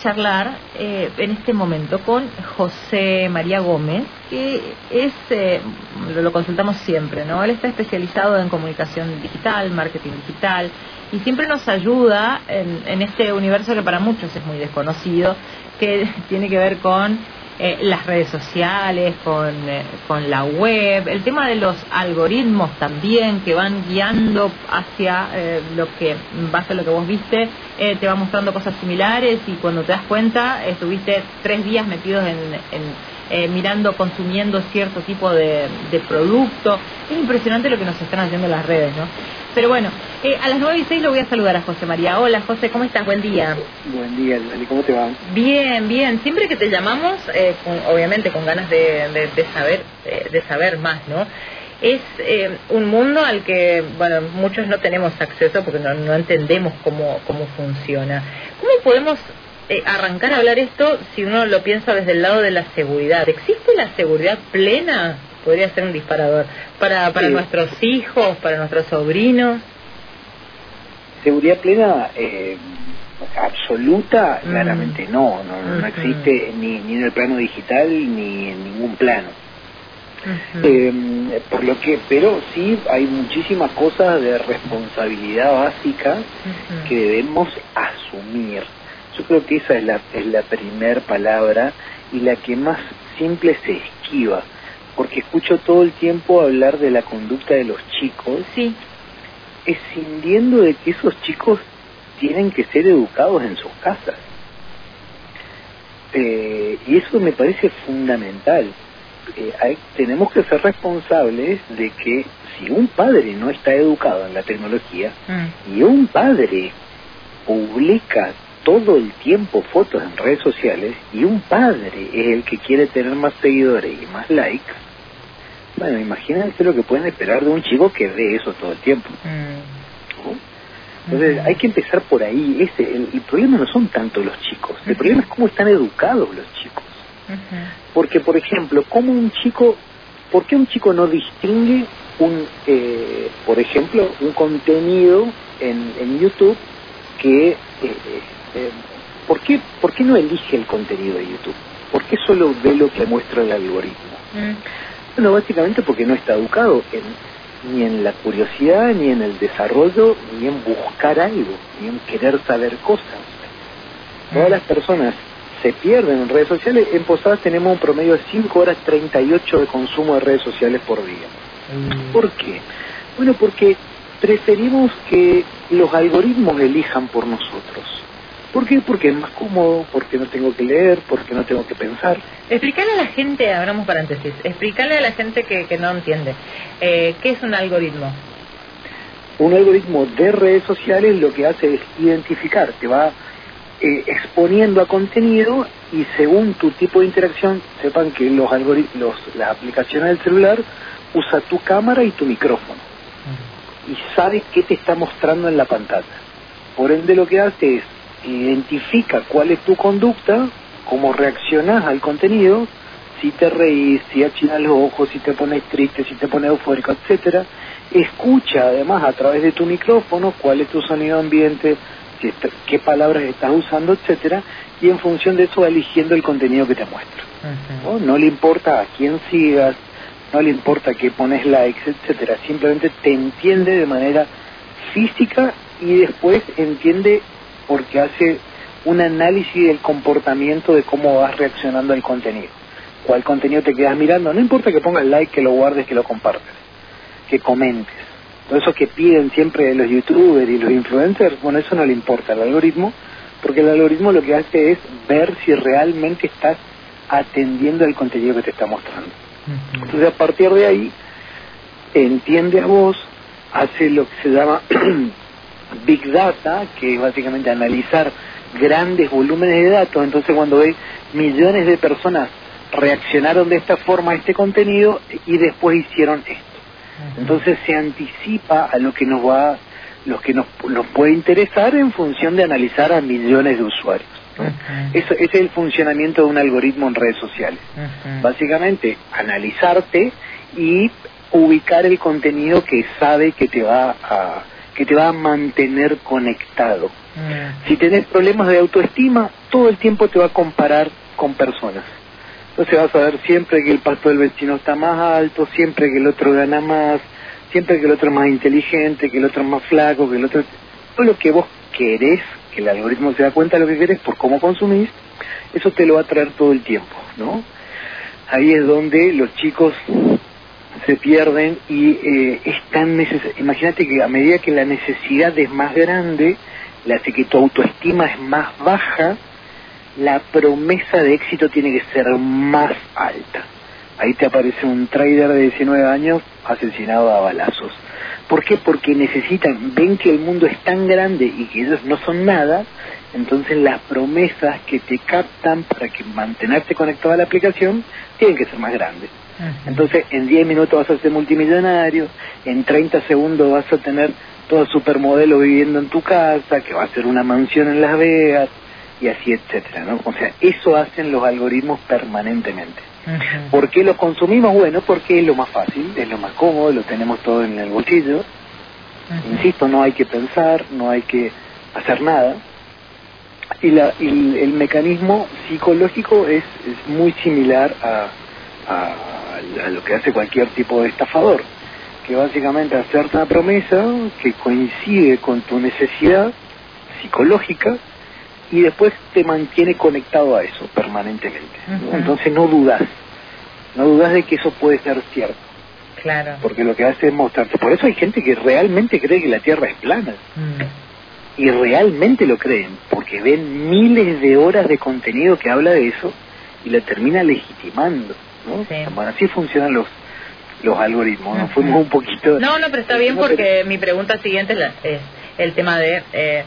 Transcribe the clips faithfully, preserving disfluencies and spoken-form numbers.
charlar eh, en este momento con José María Gómez, que es, eh, lo, lo consultamos siempre, ¿no? Él está especializado en comunicación digital, marketing digital, y siempre nos ayuda en, en este universo que para muchos es muy desconocido, que tiene que ver con eh, las redes sociales, con, eh, con la web, el tema de los algoritmos también, que van guiando hacia eh, lo que, en base a lo que vos viste, eh, te va mostrando cosas similares, y cuando te das cuenta, estuviste tres días metidos en, en eh, mirando, consumiendo cierto tipo de, de producto. Es impresionante lo que nos están haciendo las redes, ¿no? Pero bueno, eh, a las nueve y seis lo voy a saludar a José María. Hola, José, ¿cómo estás? Buen día. Buen día, Lali, ¿cómo te va? Bien, bien. Siempre que te llamamos, eh, con, obviamente con ganas de, de, de saber eh, de saber más, ¿no? Es eh, un mundo al que, bueno, muchos no tenemos acceso porque no, no entendemos cómo, cómo funciona. ¿Cómo podemos eh, arrancar a hablar esto si uno lo piensa desde el lado de la seguridad? ¿Existe la seguridad plena? Podría ser un disparador para para sí. Nuestros hijos, para nuestros sobrinos. Seguridad plena, eh, absoluta, mm. claramente no, no, no, no existe ni, ni en el plano digital ni en ningún plano. Uh-huh. eh, por lo que, pero sí hay muchísimas cosas de responsabilidad básica uh-huh. que debemos asumir. Yo creo que esa es la es la primer palabra y la que más simple se esquiva. Porque escucho todo el tiempo hablar de la conducta de los chicos, sí. escindiendo de que esos chicos tienen que ser educados en sus casas. Eh, y eso me parece fundamental. Eh, hay, tenemos que ser responsables de que si un padre no está educado en la tecnología mm. y un padre publica todo el tiempo fotos en redes sociales y un padre es el que quiere tener más seguidores y más likes, bueno, imagínense lo que pueden esperar de un chico que ve eso todo el tiempo. Mm. ¿No? Entonces mm. hay que empezar por ahí. Ese, el, el problema no son tanto los chicos, el uh-huh. problema es cómo están educados los chicos. Uh-huh. Porque, por ejemplo, cómo un chico, ¿por qué un chico no distingue un, eh, por ejemplo, un contenido en, en YouTube que eh, Eh, ¿por qué, ¿por qué no elige el contenido de YouTube? ¿Por qué solo ve lo que muestra el algoritmo? Mm. Bueno, básicamente porque no está educado en, ni en la curiosidad, ni en el desarrollo, ni en buscar algo, ni en querer saber cosas. Mm. Todas las personas se pierden en redes sociales. En Posadas tenemos un promedio de cinco horas treinta y ocho de consumo de redes sociales por día. Mm. ¿Por qué? Bueno, porque preferimos que los algoritmos elijan por nosotros. ¿Por qué? Porque es más cómodo, porque no tengo que leer, porque no tengo que pensar. Explícale a la gente, abramos paréntesis, explícale a la gente que, que no entiende, eh, ¿qué es un algoritmo? Un algoritmo de redes sociales lo que hace es identificar, te va eh, exponiendo a contenido y según tu tipo de interacción, sepan que los algoritmos, las aplicaciones del celular usa tu cámara y tu micrófono uh-huh. y sabe qué te está mostrando en la pantalla. Por ende lo que hace es identifica cuál es tu conducta, cómo reaccionas al contenido, si te reís, si achinas los ojos, si te pones triste, si te pones eufórico, etcétera. Escucha además a través de tu micrófono cuál es tu sonido ambiente, si está, qué palabras estás usando, etcétera, y en función de eso va eligiendo el contenido que te muestra. Uh-huh. ¿No? No le importa a quién sigas, no le importa que pones likes, etcétera. Simplemente te entiende de manera física y después entiende porque hace un análisis del comportamiento de cómo vas reaccionando al contenido. ¿Cuál contenido te quedas mirando? No importa que pongas like, que lo guardes, que lo compartas, que comentes. Todo eso que piden siempre de los youtubers y los influencers, bueno, eso no le importa al algoritmo, porque el algoritmo lo que hace es ver si realmente estás atendiendo al contenido que te está mostrando. Uh-huh. Entonces, a partir de ahí, entiende a vos, hace lo que se llama Big Data, que es básicamente analizar grandes volúmenes de datos. Entonces cuando ve millones de personas reaccionaron de esta forma a este contenido y después hicieron esto, entonces se anticipa a lo que nos va, lo que nos, nos puede interesar en función de analizar a millones de usuarios, ¿no? Uh-huh. Eso, ese es el funcionamiento de un algoritmo en redes sociales. Uh-huh. Básicamente analizarte y ubicar el contenido que sabe que te va a que te va a mantener conectado. Mm. Si tenés problemas de autoestima, todo el tiempo te va a comparar con personas. Entonces vas a ver siempre que el pasto del vecino está más alto, siempre que el otro gana más, siempre que el otro es más inteligente, que el otro es más flaco, que el otro... Todo lo que vos querés, que el algoritmo se da cuenta de lo que querés por cómo consumís, eso te lo va a traer todo el tiempo, ¿no? Ahí es donde los chicos se pierden y eh, es tan necesario. Imagínate que a medida que la necesidad es más grande, la hace que tu autoestima es más baja, la promesa de éxito tiene que ser más alta. Ahí te aparece un trader de diecinueve años asesinado a balazos. ¿Por qué? Porque necesitan, ven que el mundo es tan grande y que ellos no son nada, entonces las promesas que te captan para que mantenerte conectado a la aplicación tienen que ser más grandes. Uh-huh. Entonces en diez minutos vas a ser multimillonario, en treinta segundos vas a tener todo supermodelo viviendo en tu casa, que va a ser una mansión en Las Vegas, y así, etcétera, ¿no? O sea, eso hacen los algoritmos permanentemente. Uh-huh. ¿Por qué los consumimos? Bueno, porque es lo más fácil, es lo más cómodo, lo tenemos todo en el bolsillo. Uh-huh. Insisto, no hay que pensar, no hay que hacer nada. Y, la, y el mecanismo psicológico es, es muy similar a, a, a lo que hace cualquier tipo de estafador, que básicamente hacerte una promesa que coincide con tu necesidad psicológica y después te mantiene conectado a eso permanentemente. Uh-huh. Entonces no dudas, no dudas de que eso puede ser cierto. Claro. Porque lo que hace es mostrarte. Por eso hay gente que realmente cree que la Tierra es plana. Uh-huh. Y realmente lo creen, porque ven miles de horas de contenido que habla de eso y lo termina legitimando, ¿no? Sí. Bueno, así funcionan los los algoritmos. Nos uh-huh. fuimos un poquito... No, no, pero está bien porque pero... mi pregunta siguiente es, la, es el tema de... Eh,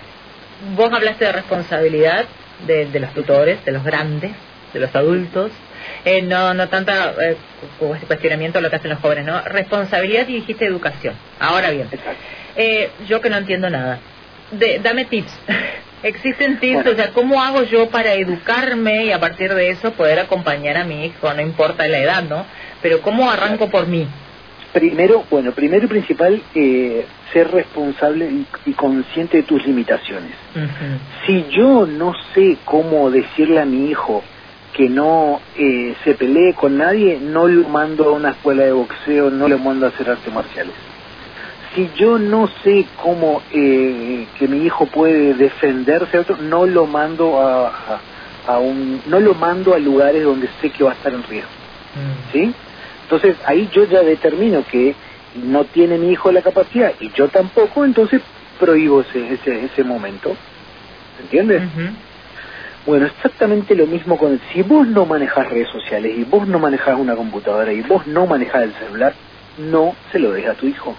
vos hablaste de responsabilidad de, de los tutores, de los grandes, de los adultos, eh, no no tanta eh, este cuestionamiento de lo que hacen los jóvenes, ¿no? Responsabilidad y dijiste educación. Ahora bien, eh, yo que no entiendo nada, de, dame tips. ¿Existen tips? Bueno. O sea, ¿cómo hago yo para educarme y a partir de eso poder acompañar a mi hijo? No importa la edad, ¿no? Pero ¿cómo arranco por mí? Primero, bueno, primero y principal, eh, ser responsable y, y consciente de tus limitaciones. Uh-huh. Si yo no sé cómo decirle a mi hijo que no eh, se pelee con nadie, no lo mando a una escuela de boxeo, no lo mando a hacer artes marciales. Si yo no sé cómo eh, que mi hijo puede defenderse, otro, no lo mando a, a, a un, no lo mando a lugares donde sé que va a estar en riesgo. Uh-huh. ¿Sí? Entonces ahí yo ya determino que no tiene mi hijo la capacidad y yo tampoco, entonces prohíbo ese ese, ese momento. ¿Entiendes? Uh-huh. Bueno, exactamente lo mismo con... Si vos no manejás redes sociales y vos no manejás una computadora y vos no manejás el celular, no se lo des a tu hijo.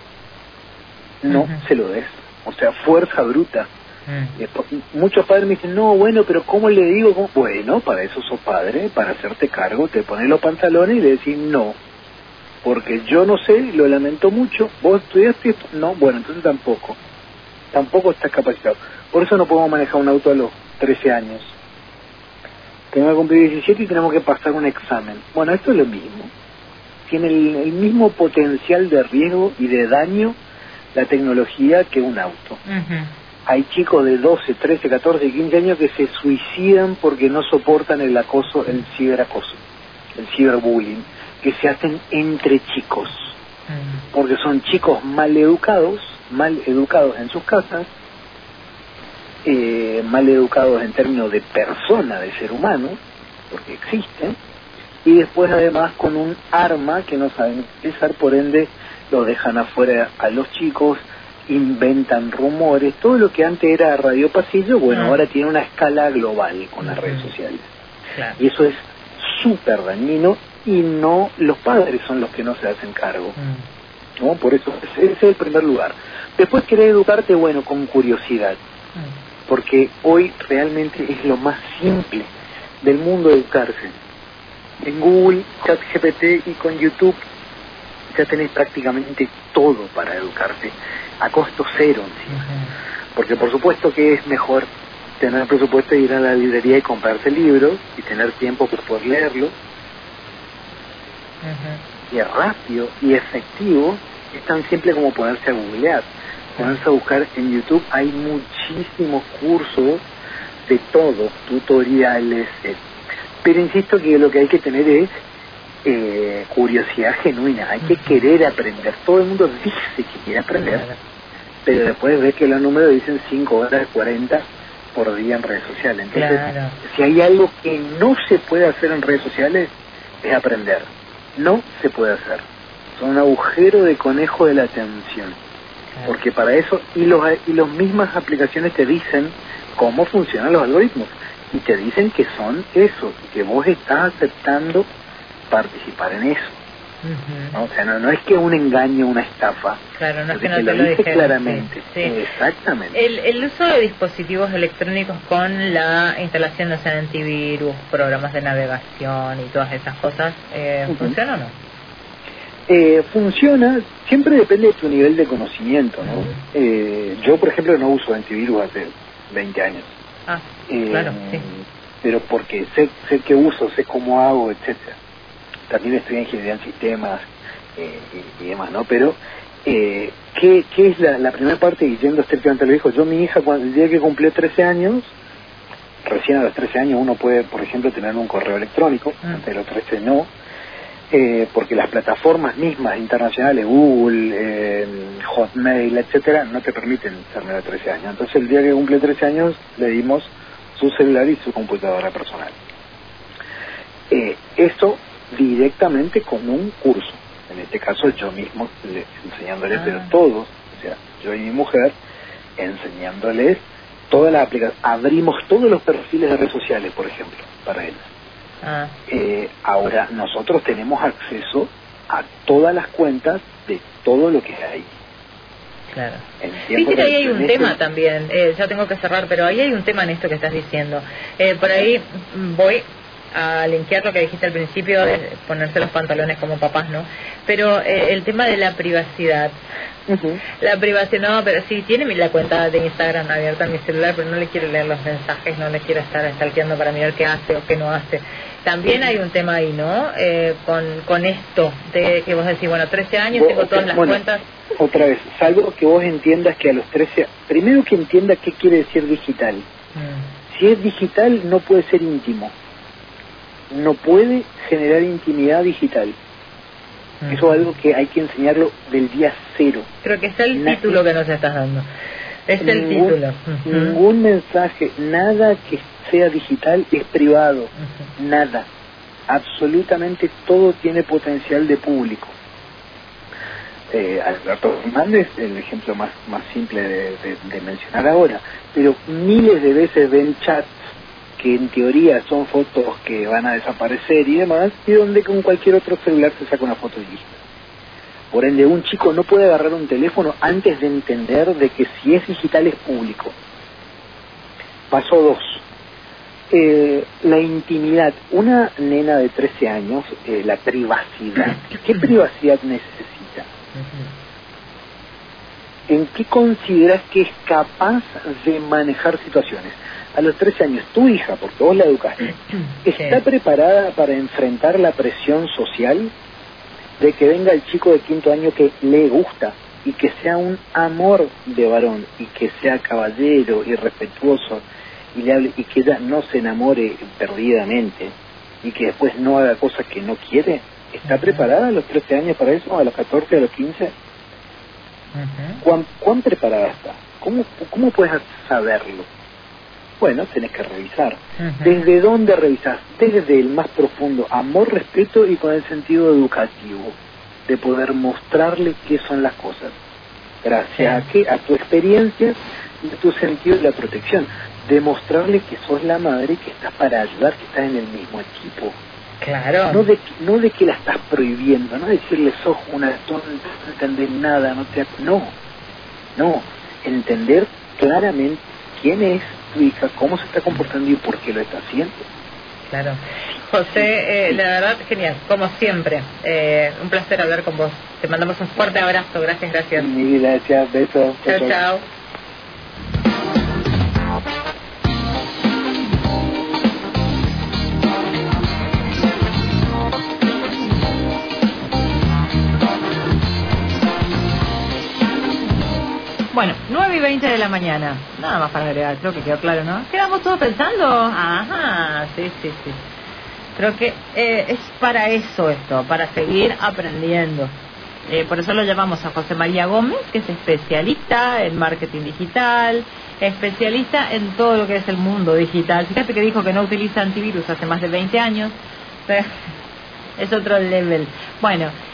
No uh-huh. se lo des. O sea, fuerza bruta. Uh-huh. Muchos padres me dicen, no, bueno, pero ¿cómo le digo? ¿Cómo? Bueno, para eso sos padre, para hacerte cargo, te pones los pantalones y le decís no. Porque yo no sé, lo lamento mucho, vos estudiaste esto, no, bueno, entonces tampoco. Tampoco estás capacitado. Por eso no podemos manejar un auto a los trece años. Tenemos que cumplir diecisiete y tenemos que pasar un examen. Bueno, esto es lo mismo. Tiene el, el mismo potencial de riesgo y de daño la tecnología que un auto. Uh-huh. Hay chicos de doce, trece, catorce, quince años que se suicidan porque no soportan el acoso, el ciberacoso, el ciberbullying, que se hacen entre chicos. Uh-huh. Porque son chicos mal educados, mal educados en sus casas, eh, mal educados en términos de persona, de ser humano, porque existen, y después además con un arma que no saben utilizar, por ende lo dejan afuera a los chicos, inventan rumores, todo lo que antes era radio pasillo, bueno, uh-huh. ahora tiene una escala global con las uh-huh. redes sociales. Claro. Y eso es súper dañino y no, los padres son los que no se hacen cargo. Uh-huh. ¿No? Por eso, ese es el primer lugar. Después querés educarte, bueno, con curiosidad. Uh-huh. Porque hoy realmente es lo más simple del mundo educarse. En Google, ChatGPT y con YouTube ya tenés prácticamente todo para educarte a costo cero encima. Uh-huh. Porque por supuesto que es mejor tener presupuesto de ir a la librería y comprarse libros y tener tiempo para poder leerlos. Uh-huh. Y es rápido y efectivo, es tan simple como ponerse a googlear. Ponerse a buscar en YouTube, hay muchísimos cursos de todo, tutoriales, eh, pero insisto que lo que hay que tener es eh, curiosidad genuina, hay que querer aprender. Todo el mundo dice que quiere aprender, pero después ves que los números dicen cinco horas cuarenta por día en redes sociales. Entonces, claro. Si hay algo que no se puede hacer en redes sociales, es aprender. No se puede hacer. Son un agujero de conejo de la atención. Claro. Porque para eso, y los y las mismas aplicaciones te dicen cómo funcionan los algoritmos. Y te dicen que son eso, que vos estás aceptando participar en eso. Uh-huh. ¿No? O sea, no, no es que un engaño, una estafa. Claro, no es que no te, te lo, lo dice dijeron, claramente. Sí, sí. Exactamente. El, el uso de dispositivos electrónicos con la instalación de antivirus, programas de navegación y todas esas cosas, eh, uh-huh. ¿funciona o no? Eh, funciona, siempre depende de tu nivel de conocimiento, ¿no? Uh-huh. Eh, yo, por ejemplo, no uso antivirus hace veinte años. Ah, eh, claro, sí. Pero porque sé, sé qué uso, sé cómo hago, etcétera. También estoy en ingeniería en sistemas eh, y, y demás, ¿no? Pero, eh, ¿qué, qué es la, la primera parte? Y yendo estrictamente a lo dijo, yo mi hija, cuando el día que cumplió trece años, recién a los trece años uno puede, por ejemplo, tener un correo electrónico, uh-huh. antes de los trece no, eh, porque las plataformas mismas internacionales, Google, eh, Hotmail, etcétera, no te permiten ser menor de trece años. Entonces el día que cumple trece años le dimos su celular y su computadora personal. Eh, eso directamente con un curso, en este caso yo mismo le, enseñándole, ah. pero todos, o sea, yo y mi mujer, enseñándoles todas las aplicaciones, abrimos todos los perfiles de redes sociales, por ejemplo, para él. Ah. Eh, ahora nosotros tenemos acceso a todas las cuentas de todo lo que hay. Claro. Viste que ahí hay un tema también, eh, ya tengo que cerrar, pero ahí hay un tema en esto que estás diciendo. Eh, por ahí voy a linkear lo que dijiste al principio de ponerse los pantalones como papás, ¿no? Pero eh, el tema de la privacidad. Uh-huh. La privacidad, no, pero sí, tiene la cuenta de Instagram abierta en mi celular, pero no le quiero leer los mensajes, no le quiero estar stalkeando para mirar qué hace o qué no hace. También hay un tema ahí, ¿no? Eh, con, con esto, de que vos decís, bueno, trece años, vos, tengo todas las bueno, cuentas. Otra vez, salvo que vos entiendas que a los trece, primero que entiendas qué quiere decir digital. Mm. Si es digital, no puede ser íntimo. No puede generar intimidad digital. Uh-huh. Eso es algo que hay que enseñarlo del día cero. Creo que es el Na- título que nos estás dando. Es ningún, el título. Uh-huh. Ningún mensaje, nada que sea digital es privado. Uh-huh. Nada. Absolutamente todo tiene potencial de público. Eh, Alberto Fernández es el ejemplo más, más simple de, de, de mencionar ahora. Pero miles de veces ven chats que en teoría son fotos que van a desaparecer y demás, y donde con cualquier otro celular se saca una foto y listo. Por ende, un chico no puede agarrar un teléfono antes de entender de que si es digital es público. Paso dos. Eh, la intimidad. Una nena de trece años, eh, la privacidad. ¿Qué privacidad necesita? ¿En qué consideras que es capaz de manejar situaciones? A los trece años, tu hija, porque vos la educaste, ¿está sí. preparada para enfrentar la presión social de que venga el chico de quinto año que le gusta y que sea un amor de varón y que sea caballero y respetuoso y le hable y que ella no se enamore perdidamente y que después no haga cosas que no quiere? ¿Está uh-huh. preparada a los trece años para eso? ¿A los catorce, a los quince? Uh-huh. ¿Cuán, ¿Cuán preparada está? ¿Cómo, cómo puedes saberlo? Bueno, tenés que revisar. Uh-huh. ¿Desde dónde revisás? Desde el más profundo amor, respeto y con el sentido educativo de poder mostrarle qué son las cosas. Gracias sí. a, qué? A tu experiencia y a tu sentido de la protección. Demostrarle que sos la madre, que estás para ayudar, que estás en el mismo equipo. Claro. No de, no de que la estás prohibiendo, no decirle sos una tonta, no entendés nada, no te... No, no. Entender claramente quién es tu hija, cómo se está comportando y por qué lo está haciendo. Claro. José, eh, la verdad, genial, como siempre. Eh, un placer hablar con vos. Te mandamos un fuerte abrazo. Gracias, gracias. Mil gracias, besos. Chao, chao. chao. Bueno. Bueno, nueve y veinte de la mañana. Nada más para agregar, creo que quedó claro, ¿no? ¿Quedamos todos pensando? Ajá, sí, sí, sí. Creo que eh, es para eso esto, para seguir aprendiendo. Eh, por eso lo llamamos a José María Gómez, que es especialista en marketing digital, especialista en todo lo que es el mundo digital. Fíjate que dijo que no utiliza antivirus hace más de veinte años. Es otro level. Bueno,